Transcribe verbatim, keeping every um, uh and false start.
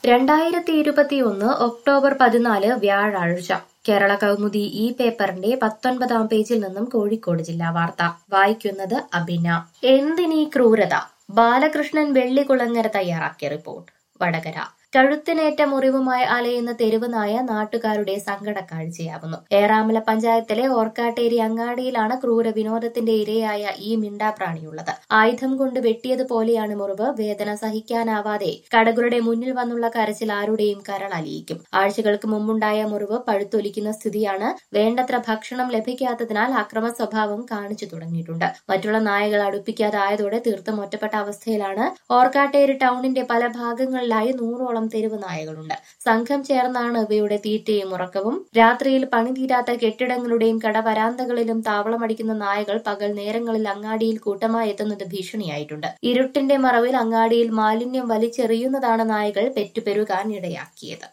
രണ്ടായിരത്തി ഇരുപത്തിയൊന്ന് ഒക്ടോബർ പതിനാല് വ്യാഴാഴ്ച കേരള കൗമുദി ഈ പേപ്പറിന്റെ പത്തൊൻപതാം പേജിൽ നിന്നും കോഴിക്കോട് ജില്ലാ വാർത്ത വായിക്കുന്നത് അബിന. എന്തിനീ ക്രൂരത? ബാലകൃഷ്ണൻ വെള്ളികുളങ്ങര തയ്യാറാക്കിയ റിപ്പോർട്ട്. വടകര. കഴുത്തിനേറ്റ മുറിവുമായി അലയുന്ന തെരുവ് നായ നാട്ടുകാരുടെ സങ്കടക്കാഴ്ചയാവുന്നു. ഏറാമല പഞ്ചായത്തിലെ ഓർക്കാട്ടേരി അങ്ങാടിയിലാണ് ക്രൂര വിനോദത്തിന്റെ ഇരയായ ഈ മിണ്ടാപ്രാണിയുള്ളത്. ആയുധം കൊണ്ട് വെട്ടിയതുപോലെയാണ് മുറിവ്. വേദന സഹിക്കാനാവാതെ കടകളുടെ മുന്നിൽ വന്നുള്ള കരച്ചിൽ ആരുടെയും കരളലിയിക്കും. ആഴ്ചകൾക്ക് മുമ്പുണ്ടായ മുറിവ് പഴുത്തൊലിക്കുന്ന സ്ഥിതിയാണ്. വേണ്ടത്ര ഭക്ഷണം ലഭിക്കാത്തതിനാൽ അക്രമ സ്വഭാവം കാണിച്ചു തുടങ്ങിയിട്ടുണ്ട്. മറ്റുള്ള നായകൾ അടുപ്പിക്കാതായതോടെ തീർത്തും ഒറ്റപ്പെട്ട അവസ്ഥയിലാണ്. ഓർക്കാട്ടേരി ടൗണിന്റെ പല ഭാഗങ്ങളിലായി നൂറോളം തെരുവ് നായകളുണ്ട്. സംഘം ചേർന്നാണ് ഇവയുടെ തീറ്റയും ഉറക്കവും. രാത്രിയിൽ പണിതീരാത്ത കെട്ടിടങ്ങളുടെയും കടവരാന്തകളിലും താവളമടിക്കുന്ന നായകൾ പകൽ നേരങ്ങളിൽ അങ്ങാടിയിൽ കൂട്ടമായി എത്തുന്നത് ഭീഷണിയായിട്ടുണ്ട്. ഇരുട്ടിന്റെ മറവിൽ അങ്ങാടിയിൽ മാലിന്യം വലിച്ചെറിയുന്നതാണ് നായകൾ പെറ്റുപെരുകാൻ ഇടയാക്കിയത്.